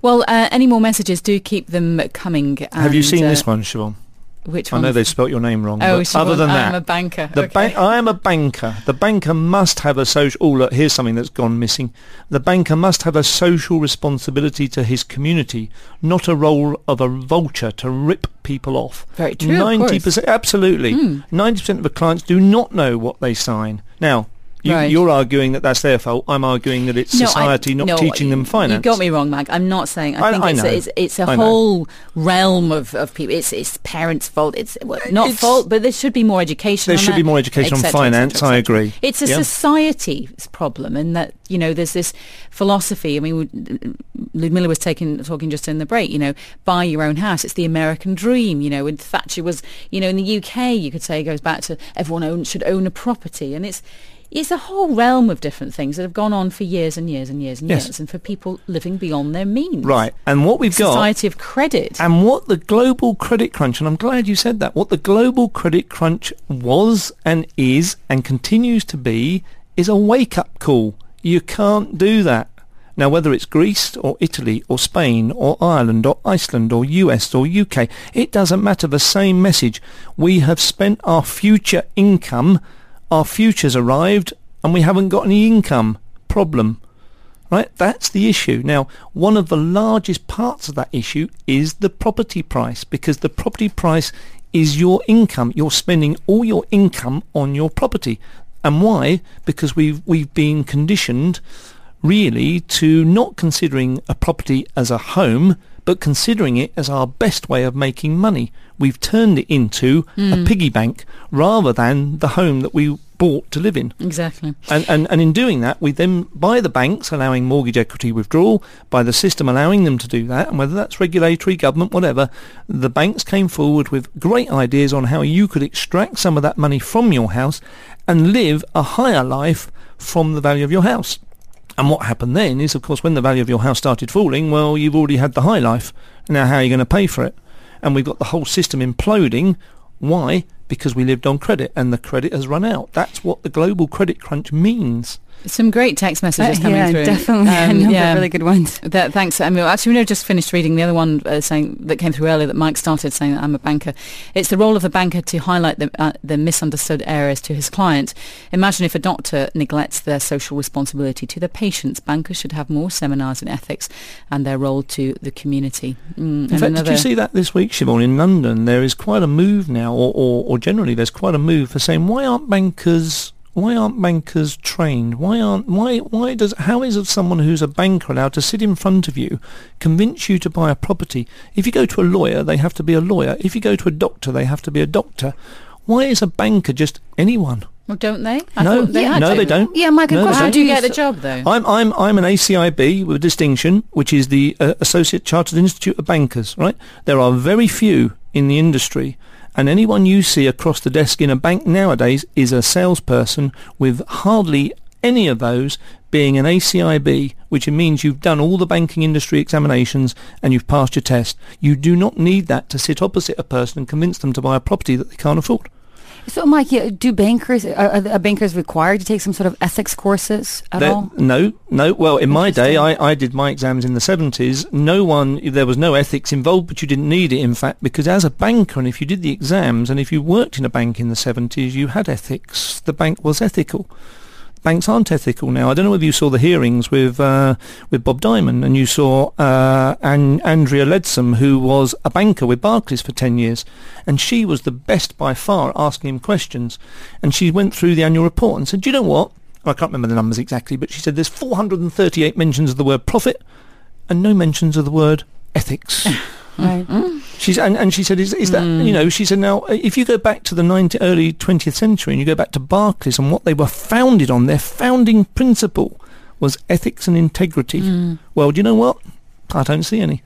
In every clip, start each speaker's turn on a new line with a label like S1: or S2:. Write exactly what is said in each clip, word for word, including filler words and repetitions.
S1: Well, uh, any more messages, do keep them coming.
S2: Have you
S1: and,
S2: seen
S1: uh,
S2: this one, Siobhan?
S1: Which
S2: I
S1: one?
S2: know they spelt your name wrong.
S1: Oh,
S2: but
S1: Siobhan,
S2: other than that,
S1: I'm a banker.
S2: The
S1: okay.
S2: ba- I am a banker. The banker must have a social... Oh, look, here's something that's gone missing. The banker must have a social responsibility to his community, not a role of a vulture to rip people off.
S1: Very true,
S2: ninety
S1: of
S2: percent, absolutely.
S1: Mm.
S2: ninety percent of the clients do not know what they sign. Now, you,
S1: Right.
S2: you're arguing that that's their fault. I'm arguing that it's
S1: No, I-
S2: society not
S1: no,
S2: teaching them finance.
S1: You got me wrong, Mag. I'm not saying. I
S2: I-
S1: think
S2: I
S1: it's,
S2: know.
S1: a, it's it's a
S2: I know.
S1: whole realm of, of people. It's it's parents' fault. It's well, not
S2: It's-
S1: fault, but there should be more education.
S2: There
S1: on
S2: should
S1: that,
S2: be more education
S1: et
S2: on
S1: cetera, et
S2: finance,
S1: cetera, et
S2: I
S1: cetera.
S2: agree.
S1: It's a
S2: Yeah.
S1: society's problem, and that you know there's this philosophy. I mean, we- Ludmilla was taking talking just in the break. You know, buy your own house. It's the American dream. You know, and Thatcher was. You know, in the U K, you could say it goes back to everyone own, should own a property, and it's. It's a whole realm of different things that have gone on for years and years and years and
S2: Yes.
S1: years, and for people living beyond their means.
S2: Right, and what we've got...
S1: Society of credit.
S2: And what the global credit crunch, and I'm glad you said that, what the global credit crunch was and is and continues to be is a wake-up call. You can't do that. Now, whether it's Greece or Italy or Spain or Ireland or Iceland or U S or U K, it doesn't matter, the same message. We have spent our future income, our future's arrived, and we haven't got any income. Problem. Right? That's the issue. Now, one of the largest parts of that issue is the property price, because the property price is your income. You're spending all your income on your property. And why? Because we've we've been conditioned really to not considering a property as a home, but considering it as our best way of making money. We've turned it into
S1: Mm.
S2: a piggy bank rather than the home that we bought to live in.
S1: Exactly.
S2: And, and and in doing that, we then, by the banks allowing mortgage equity withdrawal, by the system allowing them to do that, and whether that's regulatory, government, whatever, the banks came forward with great ideas on how you could extract some of that money from your house and live a higher life from the value of your house. And what happened then is, of course, when the value of your house started falling, well, you've already had the high life. Now, how are you going to pay for it? And we've got the whole system imploding. Why? Because we lived on credit, and the credit has run out. That's what the global credit crunch means.
S1: Some great text messages
S3: Uh,
S1: coming
S3: yeah,
S1: through.
S3: definitely. A number of really good ones.
S1: That, thanks. I mean, actually, we know just finished reading the other one uh, saying that came through earlier that Mike started saying that I'm a banker. It's the role of the banker to highlight the, uh, the misunderstood areas to his client. Imagine if a doctor neglects their social responsibility to their patients. Bankers should have more seminars in ethics and their role to the community. Mm,
S2: In fact, did you see that this week, Siobhan, in London? There is quite a move now, or, or, or generally there's quite a move for saying, why aren't bankers... Why aren't bankers trained? Why aren't why why does how is it someone who's a banker allowed to sit in front of you, convince you to buy a property? If you go to a lawyer, they have to be a lawyer. If you go to a doctor, they have to be a doctor. Why is a banker just anyone?
S1: Well, don't they? I
S2: No,
S1: thought they
S2: yeah,
S1: had
S2: no,
S1: to.
S2: they don't.
S3: Yeah, Mike, of
S2: No,
S3: course
S2: they
S1: How
S2: don't.
S1: do you
S3: do
S1: get the
S3: so-
S1: job, though?
S2: I'm I'm I'm an A C I B with a distinction, which is the uh, Associate Chartered Institute of Bankers. Right? There are very few in the industry. And anyone you see across the desk in a bank nowadays is a salesperson, with hardly any of those being an A C I B, which means you've done all the banking industry examinations and you've passed your test. You do not need that to sit opposite a person and convince them to buy a property that they can't afford.
S3: So, Mike, yeah, do bankers are, are are bankers required to take some sort of ethics courses at
S2: There-
S3: all?
S2: No, no. Well, in my day,
S3: Interesting.
S2: I, I did my exams in the seventies. No one, there was no ethics involved, but you didn't need it, in fact, because as a banker, and if you did the exams, and if you worked in a bank in the seventies, you had ethics. The bank was ethical. Banks aren't ethical now. I don't know whether you saw the hearings with uh, with Bob Diamond, and you saw uh, An- Andrea Leadsom, who was a banker with Barclays for ten years, and she was the best by far at asking him questions. And she went through the annual report and said, do you know what? I can't remember the numbers exactly, but she said there's four hundred thirty-eight mentions of the word profit and no mentions of the word ethics.
S3: Right.
S2: She's and, and she said, is, is that, you know, she said, now, if you go back to the ninety, early twentieth century and you go back to Barclays and what they were founded on, their founding principle was ethics and integrity.
S1: Mm.
S2: Well, do you know what? I don't see any.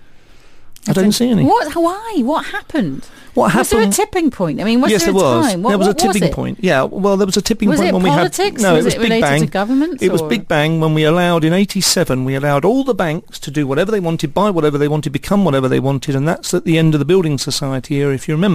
S2: I don't see any.
S1: What? Why? What happened?
S2: What
S1: Was there a
S2: happened?
S1: tipping point? I mean, was
S2: yes,
S1: there
S2: there
S1: a
S2: was.
S1: time? What,
S2: there was
S1: what
S2: a tipping
S1: was it?
S2: point. Yeah, well, there was a tipping
S1: Was
S2: point
S1: it
S2: when
S1: politics?
S2: we had... No,
S1: was
S2: it was
S1: it
S2: Big
S1: related
S2: Bang.
S1: to government?
S2: It was
S1: or-
S2: Big Bang when we allowed, in eighty-seven, we allowed all the banks to do whatever they wanted, buy whatever they wanted, become whatever they wanted, and that's at the end of the building society era, if you remember.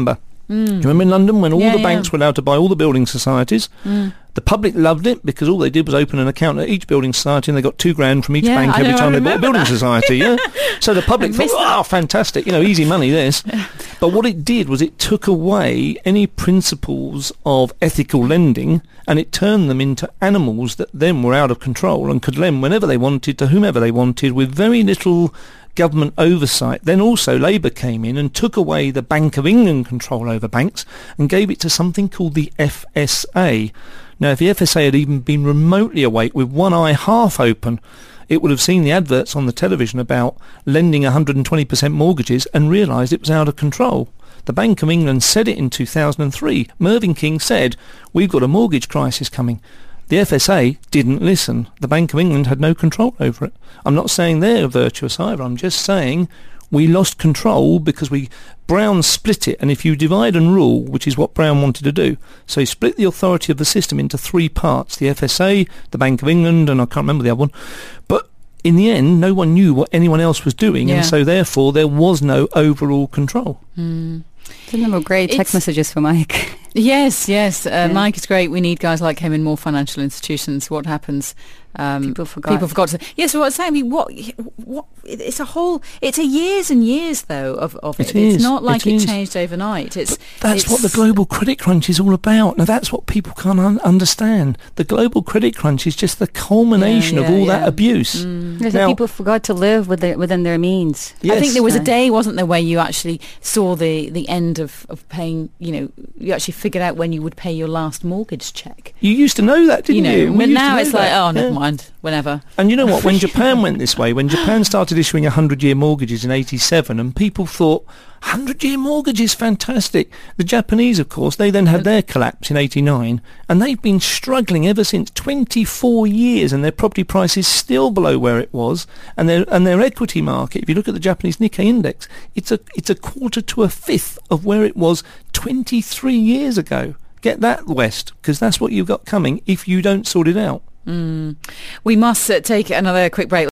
S1: Mm.
S2: Do you remember in London when all
S1: Yeah,
S2: the
S1: yeah.
S2: banks were allowed to buy all the building societies?
S1: Mm.
S2: The public loved it because all they did was open an account at each building society and they got two grand from each
S1: Yeah,
S2: bank
S1: I
S2: every
S1: know, I
S2: time they bought a
S1: remember
S2: building
S1: that.
S2: society. Yeah. So the public
S1: I
S2: thought,
S1: missed
S2: oh, fantastic, you know, easy money this. But what it did was it took away any principles of ethical lending and it turned them into animals that then were out of control and could lend whenever they wanted to whomever they wanted with very little government oversight. Then also Labour came in and took away the Bank of England control over banks and gave it to something called the F S A. Now, if the F S A had even been remotely awake with one eye half open, it would have seen the adverts on the television about lending one hundred twenty percent mortgages and realised it was out of control. The Bank of England said it in two thousand three. Mervyn King said, we've got a mortgage crisis coming. The F S A didn't listen. The Bank of England had no control over it. I'm not saying they're virtuous either. I'm just saying we lost control because we Brown split it. And if you divide and rule, which is what Brown wanted to do, so he split the authority of the system into three parts, the F S A, the Bank of England, and I can't remember the other one. But in the end, no one knew what anyone else was doing,
S1: Yeah.
S2: and so therefore there was no overall control.
S1: Mm.
S3: Some of them were great text
S1: It's-
S3: messages for Mike.
S1: Yes, yes. Uh,
S3: Yeah.
S1: Mike is great. We need guys like him in more financial institutions. What happens? Um,
S3: People forgot.
S1: People forgot to. Yes, what I'm saying. I mean, what? What? It's a whole. It's a years and years though of, of it.
S2: It
S1: It's
S2: is,
S1: not like
S2: it
S1: it,
S2: is.
S1: changed overnight. It's
S2: That's
S1: it's,
S2: what the global credit crunch is all about. Now, that's what people can't un- understand. The global credit crunch is just the culmination
S1: Yeah,
S2: of all
S1: yeah,
S2: that
S1: yeah.
S2: abuse.
S1: Mm.
S3: There's
S2: Now-
S3: like people forgot to live with their, within their means.
S2: Yes.
S1: I think there was a
S3: Uh,
S1: day, wasn't there, where you actually saw the, the end of, of paying, you know, you actually figured out when you would pay your last mortgage check.
S2: You used to know that, didn't
S1: you know,
S2: you? We
S1: but
S2: used to
S1: now
S2: know
S1: it's
S2: that.
S1: like, oh,
S2: Yeah.
S1: never mind, whenever.
S2: And you know what? When Japan went this way, when Japan started issuing one hundred-year mortgages in eighty-seven, and people thought, one hundred-year mortgage is fantastic. The Japanese, of course, they then had their collapse in eighty-nine, and they've been struggling ever since, twenty-four years, and their property price is still below where it was. And their and their equity market, if you look at the Japanese Nikkei index, it's a it's a quarter to a fifth of where it was twenty-three years ago. Get that, West, because that's what you've got coming if you don't sort it out.
S1: Mm. We must uh, take another quick break.